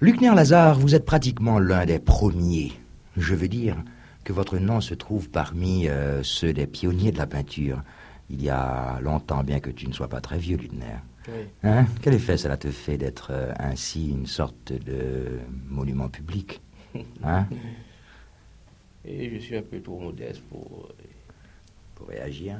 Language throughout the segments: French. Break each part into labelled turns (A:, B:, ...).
A: Luckner Lazare, vous êtes pratiquement l'un des premiers. Je veux dire que votre nom se trouve parmi ceux des pionniers de la peinture. Il y a longtemps, bien que tu ne sois pas très vieux, Luckner.
B: Oui.
A: Hein? Quel effet cela te fait d'être ainsi une sorte de monument public? Hein?
B: Et je suis un peu trop modeste pour
A: réagir.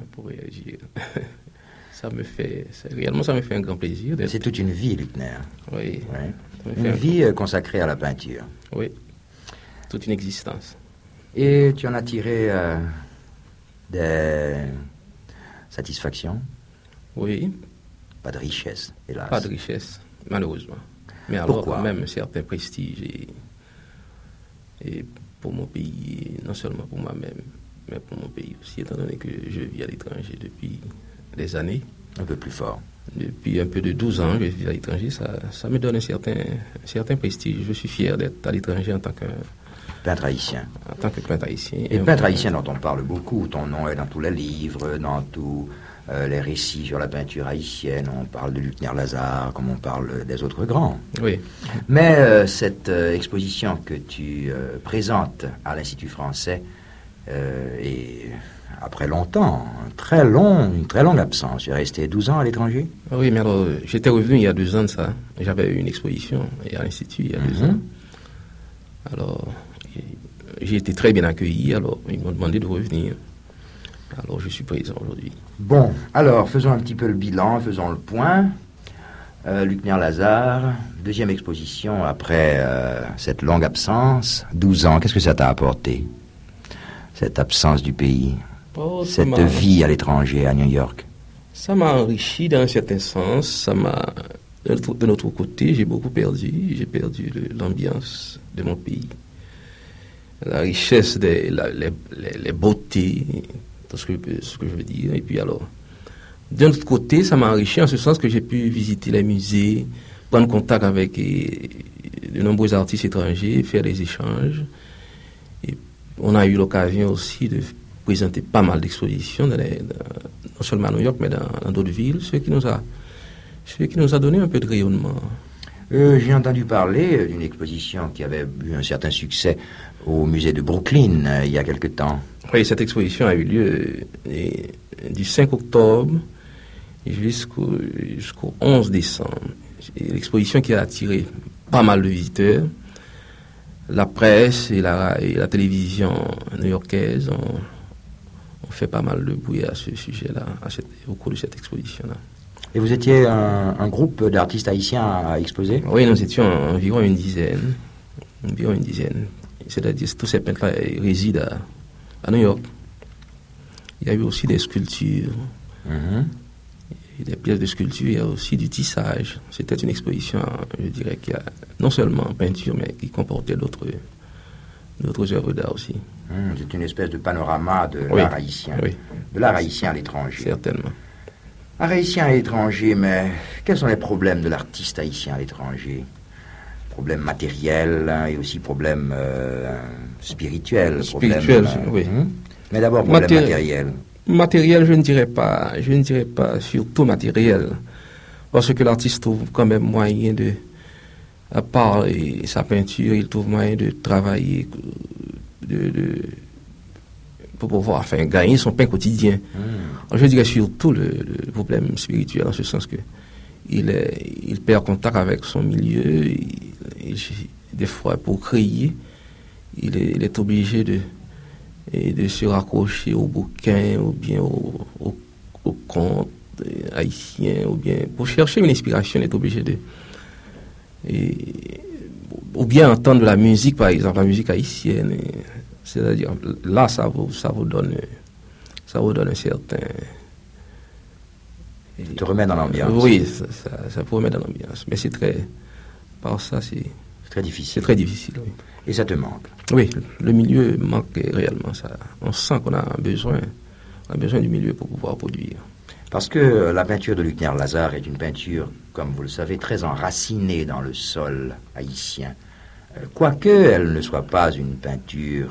B: Réellement, ça me fait un grand plaisir.
A: C'est toute une vie, Luckner.
B: Oui.
A: Ouais. Une vie consacrée à la peinture.
B: Oui. Toute une existence.
A: Et tu en as tiré des satisfactions?
B: Oui.
A: Pas de richesse, hélas.
B: Pas de richesse, malheureusement. Mais alors,
A: pourquoi?
B: Quand même, un certain prestige et pour mon pays, non seulement pour moi-même, mais pour mon pays aussi, étant donné que je vis à l'étranger depuis des années.
A: Un peu plus fort.
B: Depuis un peu de 12 ans, je vis à l'étranger, ça me donne un certain prestige. Je suis fier d'être à l'étranger en tant que
A: peintre haïtien.
B: En tant que peintre haïtien.
A: Et peintre haïtien dont on parle beaucoup, ton nom est dans tous les livres, dans tous les récits sur la peinture haïtienne. On parle de Luckner Lazare, comme on parle des autres grands.
B: Oui.
A: Mais cette exposition que tu présentes à l'Institut français est, après longtemps, une très longue absence. Tu es resté 12 ans à l'étranger?
B: Oui, mais alors, j'étais revenu il y a 2 ans de ça. J'avais eu une exposition à l'Institut il y a 2 ans. Alors, j'ai été très bien accueilli, alors ils m'ont demandé de revenir. Alors, je suis présent aujourd'hui.
A: Bon, alors, faisons un petit peu le bilan, faisons le point. Luckner Lazare, deuxième exposition après cette longue absence, 12 ans, qu'est-ce que ça t'a apporté, cette absence du pays, cette vie à l'étranger, à New York?
B: Ça m'a enrichi dans un certain sens, de notre côté, j'ai beaucoup perdu, l'ambiance de mon pays, la richesse, les beautés, tout ce que je veux dire. Et puis alors, d'un autre côté, ça m'a enrichi en ce sens que j'ai pu visiter les musées, prendre contact avec de nombreux artistes étrangers, faire des échanges. Et on a eu l'occasion aussi de présenter pas mal d'expositions, non seulement à New York, mais dans d'autres villes, ce qui nous a donné un peu de rayonnement.
A: J'ai entendu parler d'une exposition qui avait eu un certain succès au musée de Brooklyn il y a quelque temps.
B: Oui, cette exposition a eu lieu du 5 octobre jusqu'au 11 décembre. Et l'exposition qui a attiré pas mal de visiteurs. La presse et la télévision new-yorkaise ont fait pas mal de bruit à ce sujet-là, au cours de cette exposition-là.
A: Et vous étiez un groupe d'artistes haïtiens à exposer?
B: Oui, nous étions environ une dizaine. C'est-à-dire que tous ces peintres-là résident à New York. Il y a eu aussi des sculptures, et des pièces de sculpture, il y a aussi du tissage. C'était une exposition, je dirais, qui a non seulement peinture, mais qui comportait d'autres œuvres d'art aussi.
A: C'est une espèce de panorama de l'art haïtien, de l'art haïtien à l'étranger.
B: Certainement.
A: Art haïtien à l'étranger, mais quels sont les problèmes de l'artiste haïtien à l'étranger? Problèmes matériels et aussi problèmes spirituels.
B: Oui.
A: Mais d'abord, problèmes matériels.
B: Matériel, je ne dirais pas surtout matériel. Parce que l'artiste trouve quand même moyen à part sa peinture, il trouve moyen de travailler, pour pouvoir gagner son pain quotidien. Je dirais surtout le problème spirituel, en ce sens que il perd contact avec son milieu, des fois pour créer, il est obligé de se raccrocher au bouquin ou bien au conte haïtien, ou bien pour chercher une inspiration, il est obligé ou bien entendre la musique, par exemple, la musique haïtienne. C'est-à-dire, là, ça vous donne un certain...
A: Ça te remet dans l'ambiance.
B: Oui, ça vous remet dans l'ambiance. Mais c'est très difficile. C'est très difficile, oui.
A: Et ça te manque?
B: Oui, le milieu manque réellement. On sent qu'on a besoin du milieu pour pouvoir produire.
A: Parce que la peinture de Luckner Lazare est une peinture, comme vous le savez, très enracinée dans le sol haïtien. Quoique elle ne soit pas une peinture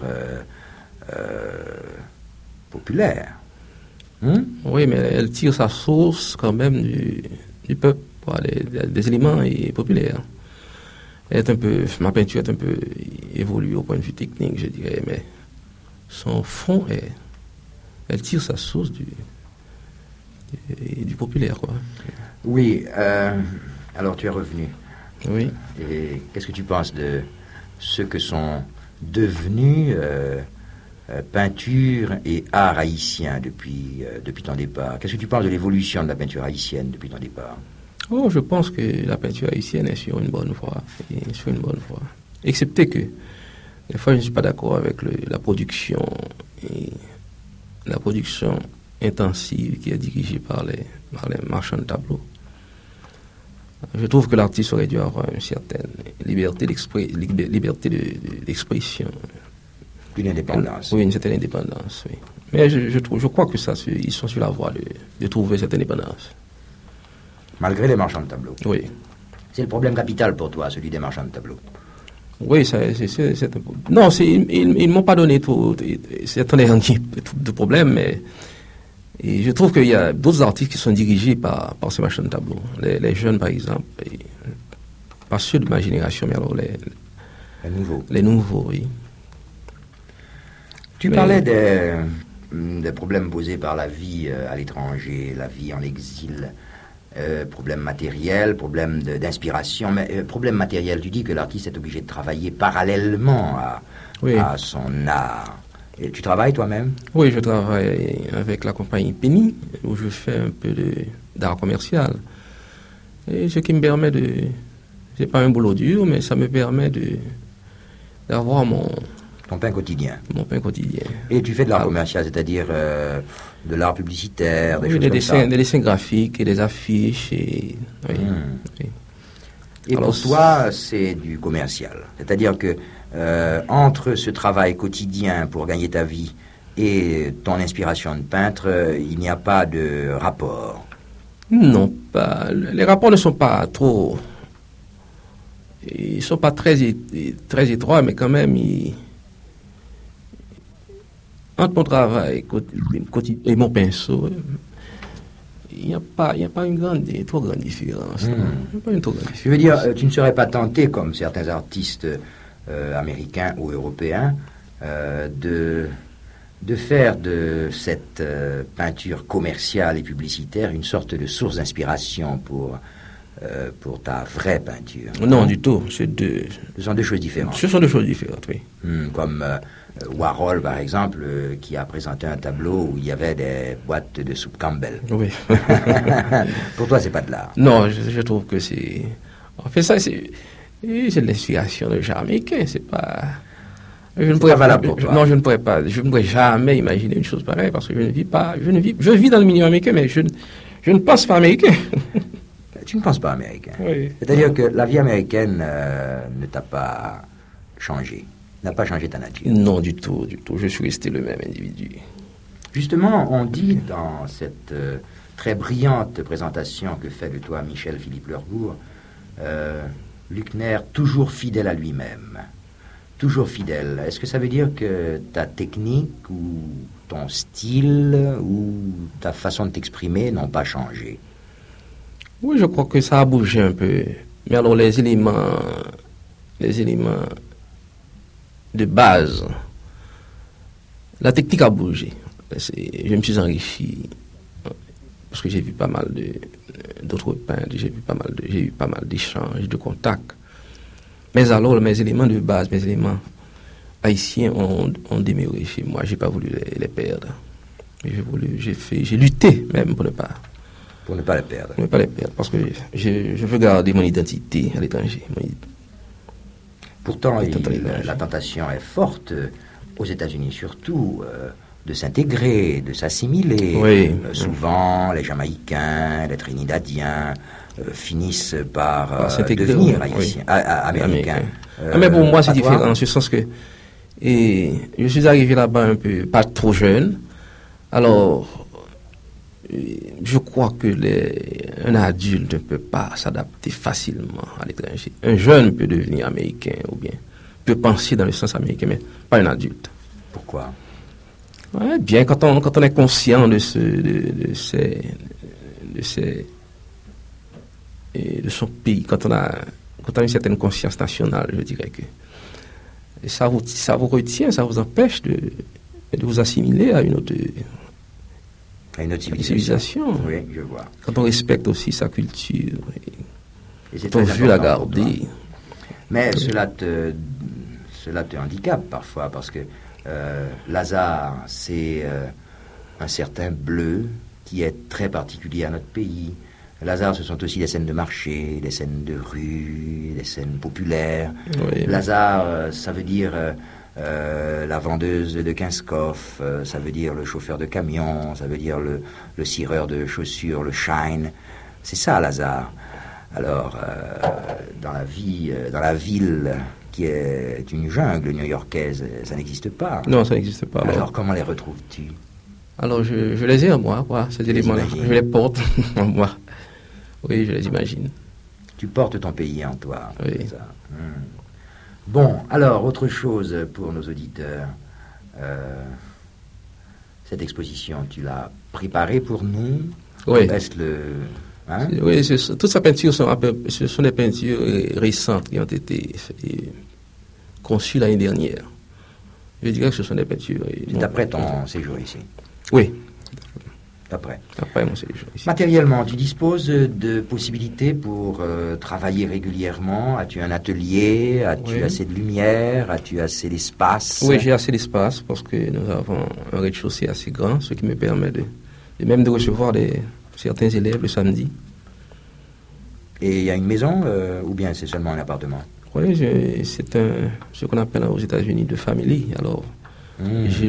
A: populaire.
B: Oui, mais elle tire sa source quand même du peuple, des éléments populaires. ma peinture est un peu évoluée au point de vue technique, je dirais, mais son fond elle tire sa source du populaire, quoi.
A: Oui, alors tu es revenu.
B: Oui.
A: Et qu'est-ce que tu penses de ce que sont devenus peinture et art haïtien depuis ton départ? Qu'est-ce que tu penses de l'évolution de la peinture haïtienne depuis ton départ?
B: Oh, je pense que la peinture haïtienne est sur une bonne voie. Excepté que, des fois, je ne suis pas d'accord avec la production intensive qui est dirigée par les marchands de tableaux. Je trouve que l'artiste aurait dû avoir une certaine liberté d'expression.
A: Une indépendance.
B: Oui, une certaine indépendance, oui. Mais je crois que ils sont sur la voie de trouver cette indépendance.
A: Malgré les marchands de tableaux.
B: Oui.
A: C'est le problème capital pour toi, celui des marchands de tableaux.
B: Oui, non, ils ne m'ont pas donné c'est un dernier de problème, mais je trouve qu'il y a d'autres artistes qui sont dirigés par ces marchands de tableaux. Les jeunes, par exemple, pas ceux de ma génération, mais alors les
A: nouveaux.
B: Les nouveaux, oui.
A: Tu parlais des problèmes posés par la vie à l'étranger, la vie en exil. Problème matériel, problème d'inspiration, mais problème matériel, tu dis que l'artiste est obligé de travailler parallèlement à son art. Et tu travailles toi-même?
B: Oui, je travaille avec la compagnie Penny, où je fais un peu d'art commercial. Et ce qui me permet c'est pas un boulot dur, mais ça me permet d'avoir
A: ton pain quotidien.
B: Mon pain quotidien.
A: Et tu fais de l'art commercial, c'est-à-dire de l'art publicitaire, des choses
B: des
A: comme ça.
B: Des dessins graphiques et des affiches. Oui.
A: Et alors, pour toi, c'est du commercial. C'est-à-dire que entre ce travail quotidien pour gagner ta vie et ton inspiration de peintre, il n'y a pas de rapport.
B: Non, pas. Les rapports ne sont pas trop... Ils ne sont pas très étroits, mais quand même, entre mon travail et mon pinceau, il n'y a pas une trop grande différence. Pas une trop grande différence.
A: Je veux dire, tu ne serais pas tenté, comme certains artistes américains ou européens, de faire de cette peinture commerciale et publicitaire une sorte de source d'inspiration pour ta vraie peinture?
B: Non, du tout. Ce
A: sont deux choses différentes.
B: Ce sont deux choses différentes, oui.
A: Comme Warhol, par exemple, qui a présenté un tableau où il y avait des boîtes de soupe Campbell.
B: Oui.
A: Pour toi, c'est pas de l'art?
B: Non, je trouve que c'est... En fait, ça, c'est de l'inspiration de Jamaïcain. C'est pas... Je ne pourrais jamais imaginer une chose pareille parce que je ne vis pas... Je vis dans le milieu américain, mais je ne pense pas américain.
A: Tu ne penses pas américain.
B: Oui.
A: C'est-à-dire que la vie américaine ne t'a pas changé, n'a pas changé ta nature.
B: Non, du tout. Je suis resté le même individu.
A: Justement, on dit dans cette très brillante présentation que fait de toi Michel-Philippe Lerbourg, Luckner toujours fidèle à lui-même. Toujours fidèle. Est-ce que ça veut dire que ta technique ou ton style ou ta façon de t'exprimer n'ont pas changé?
B: Oui, je crois que ça a bougé un peu. Mais alors les éléments de base, la technique a bougé. Je me suis enrichi parce que j'ai vu pas mal d'autres peintres, j'ai eu pas mal d'échanges, de contacts. Mais alors mes éléments de base, mes éléments haïtiens ont demeuré chez moi. J'ai pas voulu les perdre. J'ai lutté même pour ne pas les perdre. Parce que je veux garder mon identité à l'étranger.
A: Pourtant, la tentation est forte, aux États-Unis surtout, de s'intégrer, de s'assimiler.
B: Oui.
A: Souvent, les Jamaïcains, les Trinidadiens finissent par devenir américains.
B: Mais pour moi, c'est différent, en ce sens que je suis arrivé là-bas un peu, pas trop jeune. Alors... Je crois que un adulte ne peut pas s'adapter facilement à l'étranger. Un jeune peut devenir américain ou bien peut penser dans le sens américain, mais pas un adulte.
A: Pourquoi?
B: Ouais, bien, quand on est conscient de son pays, quand on a quand on a une certaine conscience nationale, je dirais que et ça vous retient, ça vous empêche de vous assimiler à une autre civilisation.
A: Oui, je vois.
B: Quand on respecte aussi sa culture,
A: Et c'est
B: quand on
A: très
B: veut la
A: important pour toi.
B: garder.
A: Mais cela te handicape parfois, parce que Lazare, c'est un certain bleu qui est très particulier à notre pays. Lazare, ce sont aussi des scènes de marché, des scènes de rue, des scènes populaires.
B: Oui.
A: Lazare, ça veut dire la vendeuse de Kinskov, ça veut dire le chauffeur de camion, ça veut dire le cireur de chaussures, le shine. C'est ça, Lazare. Alors, dans la ville qui est une jungle new-yorkaise, ça n'existe pas.
B: Non, ça n'existe pas.
A: Alors, comment les retrouves-tu?
B: Alors, je les ai en moi, quoi, ces éléments-là.
A: imagines.
B: Je les porte en moi. Oui, je les imagine.
A: Tu portes ton pays en toi.
B: Oui.
A: C'est ça. Bon, alors, autre chose pour nos auditeurs. Cette exposition, tu l'as préparée pour nous?
B: Oui.
A: Est-ce hein?
B: Oui, toutes ces peintures ce sont des peintures récentes qui ont été conçues l'année dernière. Je dirais que ce sont des peintures.
A: C'est après ton séjour ici?
B: Oui,
A: Après
B: mon séjour ici.
A: Matériellement, tu disposes de possibilités pour travailler régulièrement? As-tu un atelier? As-tu
B: Oui.
A: assez de lumière? As-tu assez d'espace?
B: Oui, j'ai assez d'espace parce que nous avons un rez-de-chaussée assez grand, ce qui me permet même de recevoir certains élèves le samedi.
A: Et il y a une maison ou bien c'est seulement un appartement?
B: Oui, c'est ce qu'on appelle aux États-Unis de family. Alors, j'ai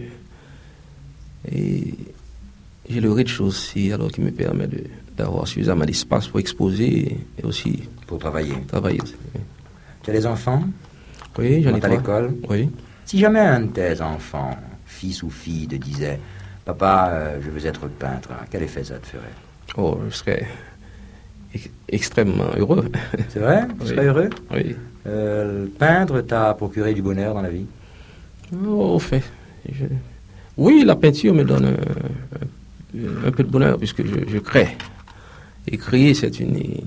B: le rez-de-chaussée alors qui me permet d'avoir suffisamment d'espace pour exposer et aussi
A: Pour travailler.
B: travailler.
A: Tu as des enfants?
B: Oui, j'en ai
A: Vont à
B: trois.
A: l'école?
B: Oui.
A: Si jamais un de tes enfants, fils ou fille, te disait « Papa, je veux être peintre », quel effet ça te ferait?
B: Oh, je serais extrêmement heureux.
A: C'est vrai? Tu
B: Oui.
A: serais heureux?
B: Oui.
A: Le peindre t'a procuré du bonheur dans la vie?
B: Oh, au fait, oui, la peinture me donne un peu de bonheur puisque je crée. Et créer, c'est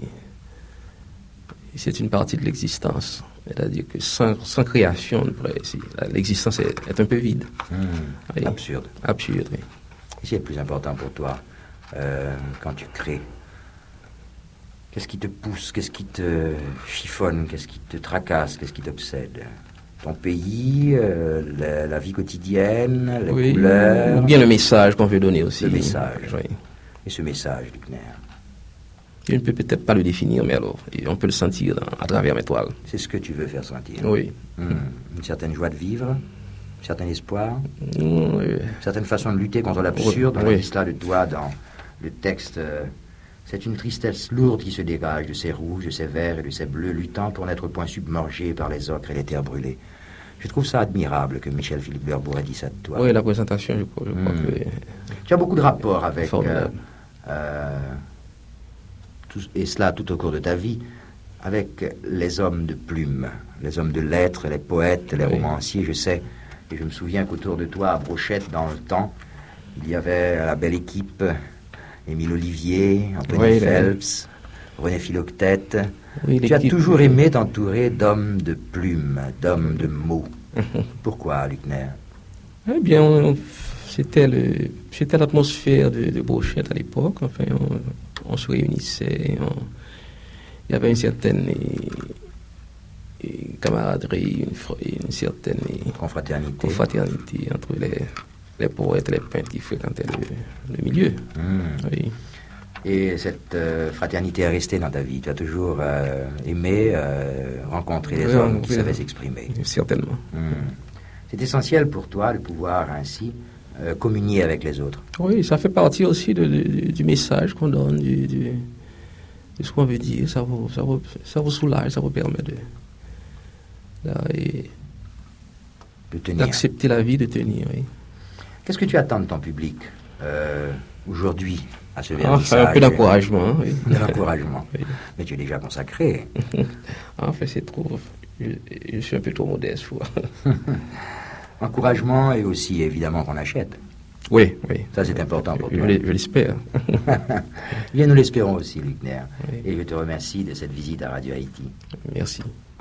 B: une partie de l'existence. C'est-à-dire que sans création, l'existence est un peu vide. Oui.
A: Absurde.
B: Absurde, oui.
A: Qu'est-ce qui est le plus important pour toi quand tu crées? Qu'est-ce qui te pousse? Qu'est-ce qui te chiffonne? Qu'est-ce qui te tracasse? Qu'est-ce qui t'obsède? Ton pays, la vie quotidienne, les
B: Oui,
A: couleurs?
B: ou bien le message qu'on veut donner aussi.
A: Le message.
B: Oui.
A: Et ce message, Luckner,
B: Je ne peux peut-être pas le définir, mais alors, on peut le sentir à travers mes toiles.
A: c'est ce que tu veux faire sentir?
B: Oui.
A: Une certaine joie de vivre? Un certain espoir?
B: Oui.
A: Une certaine façon de lutter contre l'absurde? On
B: Oui.
A: a dit cela de toi dans le texte. C'est une tristesse lourde qui se dégage de ces rouges, de ces verts et de ces bleus, luttant pour n'être point submergé par les ocres et les terres brûlées. Je trouve ça admirable que Michel-Philippe Berbourg ait dit ça de toi.
B: Oui, la présentation, je crois que...
A: Tu as beaucoup de rapports avec,
B: Formidable.
A: et cela tout au cours de ta vie, avec les hommes de plume, les hommes de lettres, les poètes, les
B: Oui.
A: romanciers, je sais. Et je me souviens qu'autour de toi, à Brochette, dans le temps, il y avait la belle équipe, Émile Olivier, Anthony
B: Oui,
A: Phelps, René Philoctète.
B: Oui,
A: Tu as
B: l'équipe,
A: toujours aimé t'entourer d'hommes de plume, d'hommes de mots. Pourquoi, Luckner?
B: Eh bien, c'était l'atmosphère de Brochette à l'époque. Enfin, on se réunissait, il y avait une certaine camaraderie, une certaine confraternité entre les poètes et les peintres qui fréquentaient le milieu. Oui.
A: Et cette fraternité est restée dans ta vie. Tu as toujours aimé rencontrer les hommes qui savaient s'exprimer.
B: Certainement.
A: C'est essentiel pour toi de pouvoir ainsi communier avec les autres.
B: Oui, ça fait partie aussi du message qu'on donne, de ce qu'on veut dire. Ça vous soulage, ça vous permet d'accepter la vie, de tenir. Oui.
A: Qu'est-ce que tu attends de ton public aujourd'hui à ce
B: Enfin,
A: vernissage?
B: un peu d'encouragement. Oui.
A: De l'encouragement.
B: Oui.
A: Mais tu es déjà consacré.
B: Enfin, c'est trop... Je suis un peu trop modeste, je crois.
A: Encouragement et aussi, évidemment, qu'on achète.
B: Oui, oui.
A: Ça, c'est important pour toi.
B: Je l'espère.
A: Bien, nous l'espérons aussi, Luckner.
B: Oui.
A: Et je te remercie de cette visite à Radio Haïti.
B: Merci.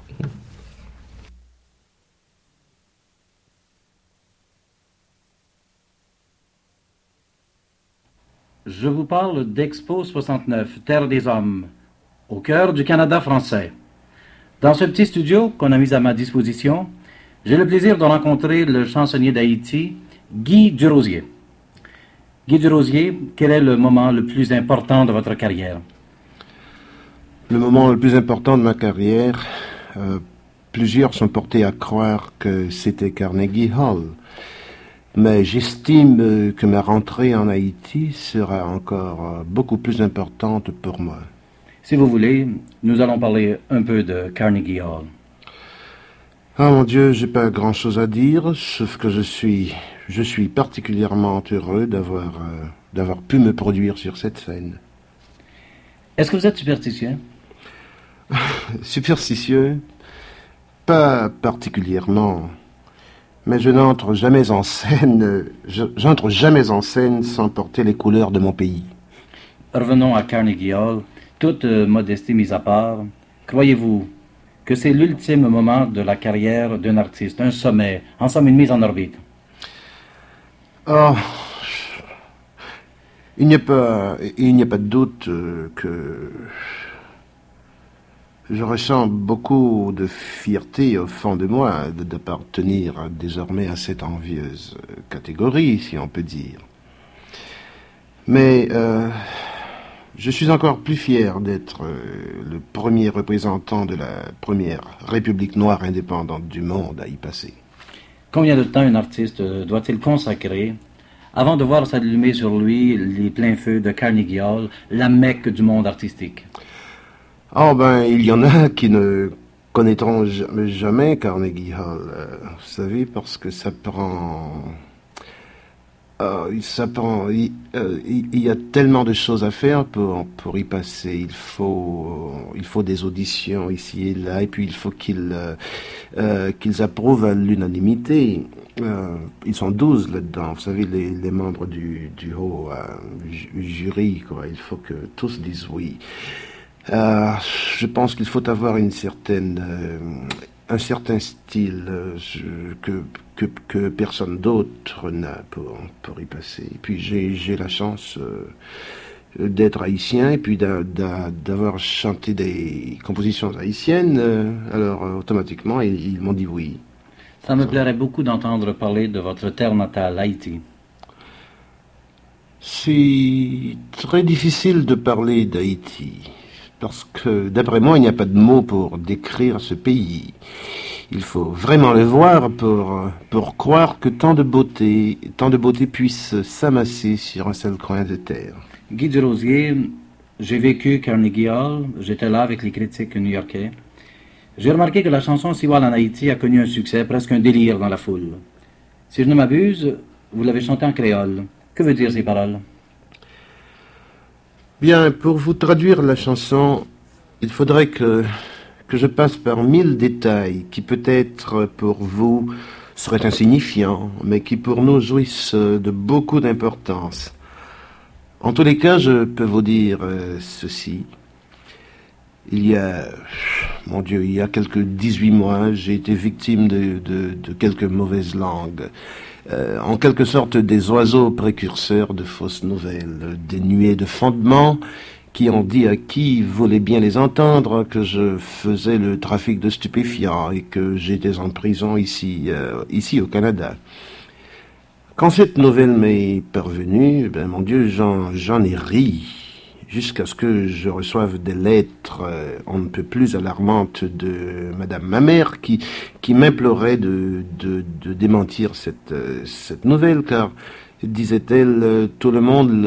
C: Je vous parle d'Expo 69, Terre des Hommes, au cœur du Canada français. Dans ce petit studio qu'on a mis à ma disposition, j'ai le plaisir de rencontrer le chansonnier d'Haïti, Guy Durosier. Guy Durosier, quel est le moment le plus important de votre carrière?
D: Le moment le plus important de ma carrière, plusieurs sont portés à croire que c'était Carnegie Hall. Mais j'estime que ma rentrée en Haïti sera encore beaucoup plus importante pour moi.
C: Si vous voulez, nous allons parler un peu de Carnegie Hall.
D: Ah mon Dieu, j'ai pas grand-chose à dire, sauf que je suis particulièrement heureux d'avoir pu me produire sur cette scène.
C: Est-ce que vous êtes superstitieux?
D: Superstitieux? Pas particulièrement. Mais je n'entre jamais en scène, j'entre jamais en scène sans porter les couleurs de mon pays.
C: Revenons à Carnegie Hall. Toute modestie mise à part, croyez-vous que c'est l'ultime moment de la carrière d'un artiste, un sommet, en somme une mise en orbite?
D: Oh, il n'y a pas de doute que je ressens beaucoup de fierté au fond de moi d'appartenir désormais à cette envieuse catégorie, si on peut dire. Mais je suis encore plus fier d'être le premier représentant de la première République noire indépendante du monde à y passer.
C: Combien de temps un artiste doit-il consacrer avant de voir s'allumer sur lui les pleins feux de Carnegie Hall, la Mecque du monde artistique?
D: Oh ben, il y en a qui ne connaîtront jamais Carnegie Hall, vous savez, parce que ça prend... il y a tellement de choses à faire pour y passer. Il faut des auditions ici et là, et puis il faut qu'ils approuvent à l'unanimité. Ils sont 12 là-dedans, vous savez, les membres du haut jury, quoi. Il faut que tous disent oui. Je pense qu'il faut avoir un certain style que personne d'autre n'a pour y passer. Et puis j'ai la chance d'être haïtien et puis d'avoir chanté des compositions haïtiennes. Alors automatiquement ils m'ont dit oui.
C: Ça me plairait beaucoup d'entendre parler de votre terre natale, Haïti.
D: C'est très difficile de parler d'Haïti. Parce que, d'après moi, il n'y a pas de mots pour décrire ce pays. Il faut vraiment le voir pour croire que tant de beauté puisse s'amasser sur un seul coin de terre.
C: Guy Durosier, j'ai vécu Carnegie Hall, j'étais là avec les critiques new-yorkais. J'ai remarqué que la chanson Siwal en Haïti a connu un succès, presque un délire dans la foule. Si je ne m'abuse, vous l'avez chanté en créole. Que veut dire ces paroles?
D: Bien, pour vous traduire la chanson, il faudrait que je passe par 1000 détails qui peut-être pour vous seraient insignifiants, mais qui pour nous jouissent de beaucoup d'importance. En tous les cas, je peux vous dire ceci. Il y a quelques 18 mois, j'ai été victime de quelques mauvaises langues. En quelque sorte des oiseaux précurseurs de fausses nouvelles, des nuées de fondement qui ont dit à qui voulait bien les entendre que je faisais le trafic de stupéfiants et que j'étais en prison ici au Canada. Quand cette nouvelle m'est parvenue, ben mon Dieu, j'en ai ri, jusqu'à ce que je reçoive des lettres on ne peut plus alarmantes de Madame ma mère qui m'implorait de démentir cette nouvelle, car, disait-elle, tout le monde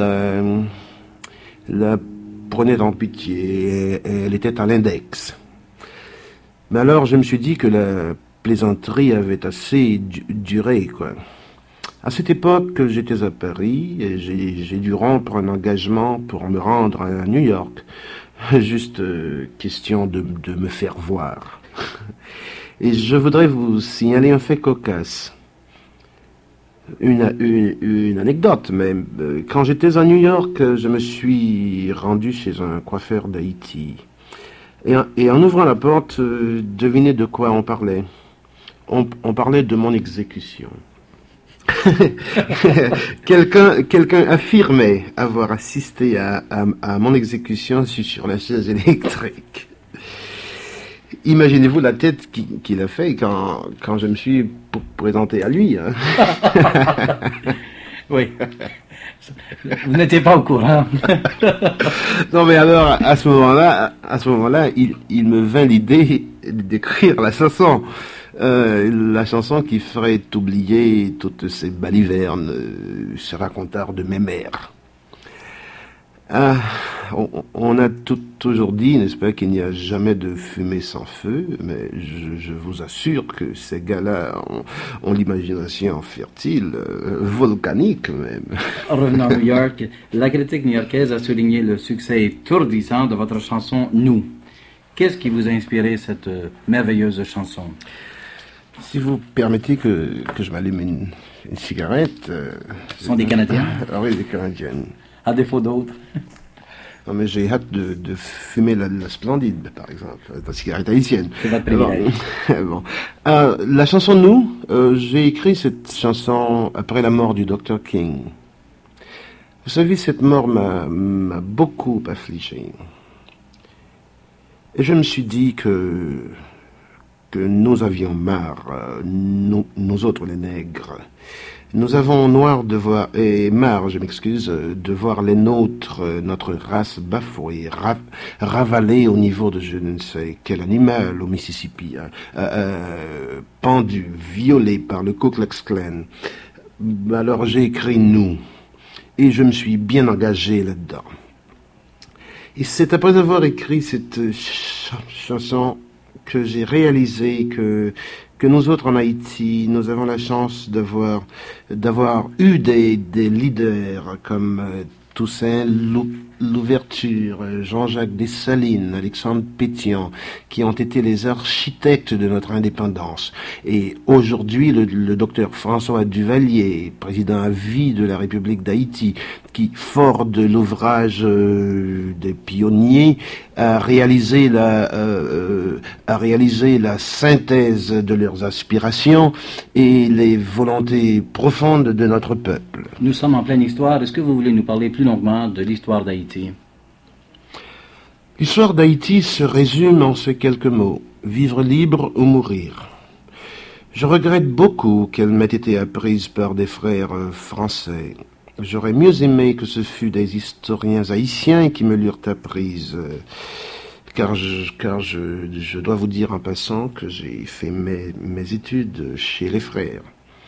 D: la prenait en pitié, et elle était à l'index. Mais alors je me suis dit que la plaisanterie avait assez duré, quoi. À cette époque, j'étais à Paris et j'ai dû rompre un engagement pour me rendre à New York. Juste question de me faire voir. Et je voudrais vous signaler un fait cocasse. une anecdote, mais quand j'étais à New York, je me suis rendu chez un coiffeur d'Haïti. Et en ouvrant la porte, devinez de quoi on parlait. On parlait de mon exécution. Quelqu'un affirmait avoir assisté à mon exécution sur la chaise électrique. Imaginez-vous la tête qu'il a fait quand je me suis présenté à lui. Hein.
C: Oui. Vous n'étiez pas au courant.
D: Non, mais alors, à ce moment-là, il me vint l'idée d'écrire la chanson. La chanson qui ferait oublier toutes ces balivernes, ces racontars de mes mères. On a toujours dit, n'est-ce pas, qu'il n'y a jamais de fumée sans feu, mais je vous assure que ces gars-là ont l'imagination fertile, volcanique même.
C: Revenons à New York, la critique new-yorkaise a souligné le succès étourdissant de votre chanson « Nous ». Qu'est-ce qui vous a inspiré cette merveilleuse chanson?
D: Si vous permettez que je m'allume une cigarette...
C: Ce sont des Canadiens?
D: Ah oui, des Canadiennes.
C: À défaut d'autres.
D: Non, mais j'ai hâte de fumer la Splendide, par exemple, la cigarette haïtienne.
C: C'est votre privilège.
D: Bon. La chanson Nous, j'ai écrit cette chanson après la mort du Dr. King. Vous savez, cette mort m'a beaucoup affligé. Et je me suis dit que nous avions marre, nous autres les nègres. Nous avons marre de voir les nôtres, notre race bafouée, ravalée au niveau de je ne sais quel animal au Mississippi, pendu, violé par le Ku Klux Klan. Alors j'ai écrit Nous, et je me suis bien engagé là-dedans. Et c'est après avoir écrit cette chanson que j'ai réalisé que nous autres en Haïti, nous avons la chance d'avoir eu des leaders comme Toussaint Louverture, Jean-Jacques Dessalines, Alexandre Pétion, qui ont été les architectes de notre indépendance. Et aujourd'hui, le docteur François Duvalier, président à vie de la République d'Haïti, qui, fort de l'ouvrage des pionniers, a réalisé la synthèse de leurs aspirations et les volontés profondes de notre peuple.
C: Nous sommes en pleine histoire. Est-ce que vous voulez nous parler plus longuement de l'histoire d'Haïti?
D: L'histoire d'Haïti se résume en ces quelques mots: vivre libre ou mourir. Je regrette beaucoup qu'elle m'ait été apprise par des frères français. J'aurais mieux aimé que ce fût des historiens haïtiens qui me l'eurent apprise, car je dois vous dire en passant que j'ai fait mes études chez les frères.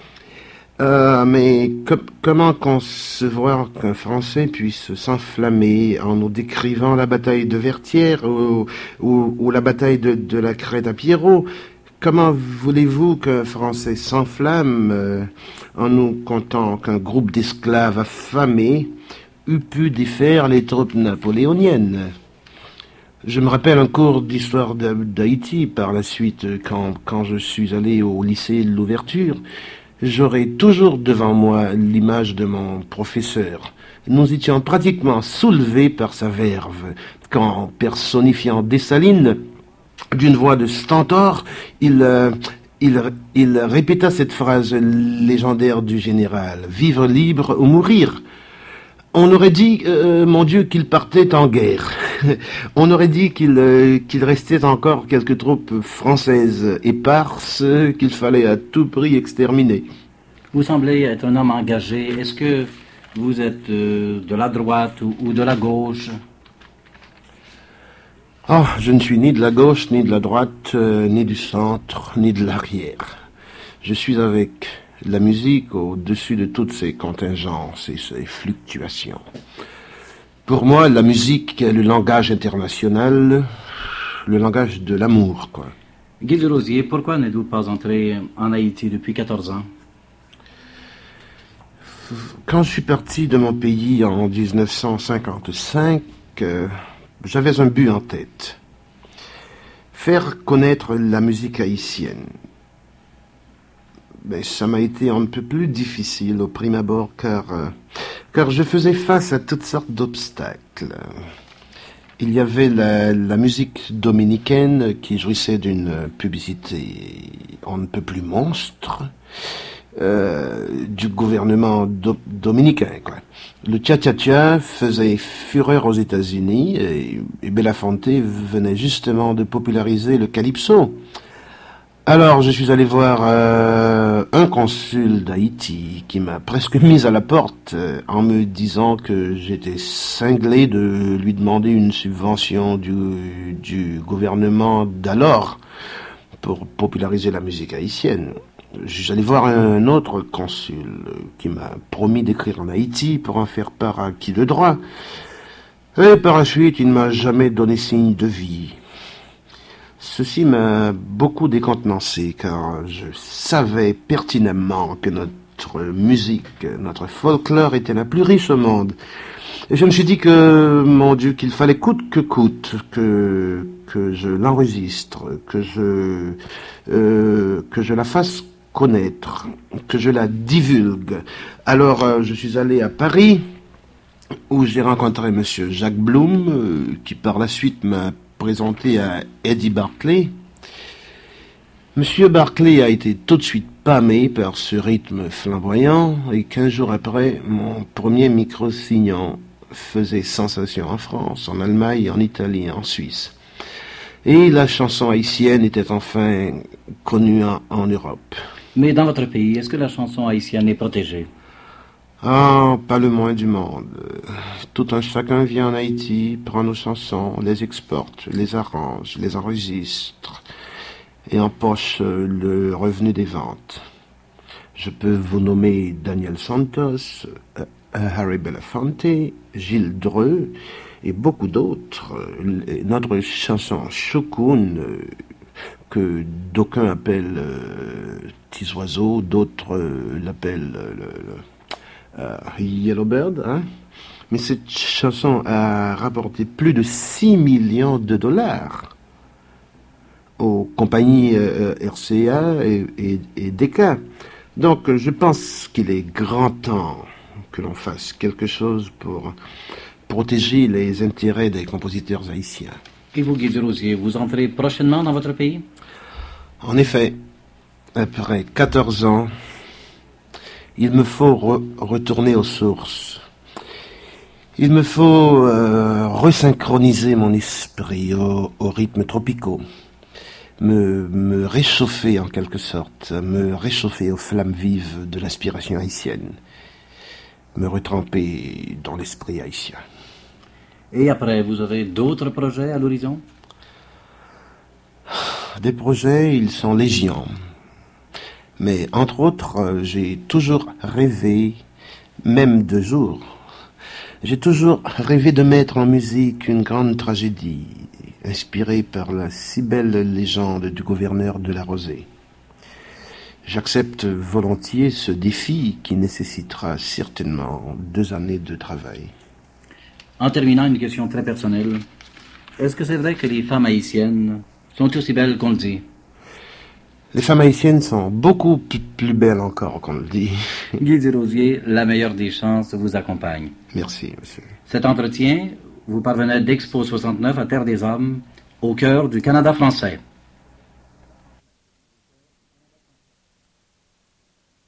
D: Mais comment concevoir qu'un Français puisse s'enflammer en nous décrivant la bataille de Vertières ou la bataille de la Crête à Pierrot? Comment voulez-vous qu'un Français s'enflamme en nous contant qu'un groupe d'esclaves affamés eût pu défaire les troupes napoléoniennes? Je me rappelle un cours d'histoire d'Haïti par la suite, quand je suis allé au lycée de l'Ouverture. J'aurai toujours devant moi l'image de mon professeur. Nous étions pratiquement soulevés par sa verve, quand, personnifiant Dessalines, d'une voix de stentor, il répéta cette phrase légendaire du général: « Vivre libre ou mourir ». On aurait dit, mon Dieu, qu'il partait en guerre. On aurait dit qu'il restait encore quelques troupes françaises éparses qu'il fallait à tout prix exterminer.
C: Vous semblez être un homme engagé. Est-ce que vous êtes de la droite ou de la gauche?
D: Oh, je ne suis ni de la gauche, ni de la droite, ni du centre, ni de l'arrière. Je suis avec la musique au-dessus de toutes ces contingences et ces fluctuations. Pour moi, la musique est le langage international, le langage de l'amour, quoi.
C: Guy Desrosiers, pourquoi n'êtes-vous pas entré en Haïti depuis 14 ans?
D: Quand je suis parti de mon pays en 1955, j'avais un but en tête: faire connaître la musique haïtienne. ben, ça m'a été un peu plus difficile au prime abord car je faisais face à toutes sortes d'obstacles. Il y avait la musique dominicaine qui jouissait d'une publicité on ne peut plus monstre du gouvernement dominicain, quoi. Le cha-cha-cha faisait fureur aux États-Unis et Belafonte venait justement de populariser le calypso. Alors, je suis allé voir un consul d'Haïti qui m'a presque mis à la porte en me disant que j'étais cinglé de lui demander une subvention du gouvernement d'alors pour populariser la musique haïtienne. Je suis allé voir un autre consul qui m'a promis d'écrire en Haïti pour en faire part à qui de droit. Et par la suite, il ne m'a jamais donné signe de vie. Ceci m'a beaucoup décontenancé car je savais pertinemment que notre musique, notre folklore était la plus riche au monde. Et je me suis dit que, mon Dieu, qu'il fallait coûte que coûte que je l'enregistre, que je la fasse connaître, que je la divulgue. Alors, je suis allé à Paris où j'ai rencontré monsieur Jacques Bloom, qui par la suite m'a présenté à Eddie Barclay. Monsieur Barclay a été tout de suite pâmé par ce rythme flamboyant et 15 jours après, mon premier micro-signon faisait sensation en France, en Allemagne, en Italie, en Suisse. Et la chanson haïtienne était enfin connue en Europe.
C: Mais dans votre pays, est-ce que la chanson haïtienne est protégée?
D: Ah, pas le moins du monde. Tout un chacun vient en Haïti, prend nos chansons, les exporte, les arrange, les enregistre et empoche le revenu des ventes. Je peux vous nommer Daniel Santos, Harry Belafonte, Gilles Dreux et beaucoup d'autres. Notre chanson Chocoun, que d'aucuns appellent Petits oiseaux, d'autres l'appellent Yellowbird, hein? Mais cette chanson a rapporté plus de 6 millions de dollars aux compagnies RCA et Decca. Donc je pense qu'il est grand temps que l'on fasse quelque chose pour protéger les intérêts des compositeurs haïtiens.
C: Et vous, Guy Desrosiers, vous entrez prochainement dans votre pays?
D: En effet, après 14 ans, il me faut retourner aux sources. Il me faut resynchroniser mon esprit aux rythmes tropicaux, me réchauffer en quelque sorte, me réchauffer aux flammes vives de l'inspiration haïtienne, me retremper dans l'esprit haïtien.
C: Et après, vous aurez d'autres projets à l'horizon?
D: Des projets, ils sont légion. Mais entre autres, j'ai toujours rêvé, même de jour, j'ai toujours rêvé de mettre en musique une grande tragédie, inspirée par la si belle légende du gouverneur de la Rosée. J'accepte volontiers ce défi qui nécessitera certainement 2 années de travail.
C: En terminant, une question très personnelle. Est-ce que c'est vrai que les femmes haïtiennes sont aussi belles qu'on le dit?
D: Les femmes haïtiennes sont beaucoup plus belles encore qu'on le dit.
C: Guy Desrosiers, la meilleure des chances vous accompagne.
D: Merci, monsieur.
C: Cet entretien vous parvenait d'Expo 69 à Terre des Hommes, au cœur du Canada français.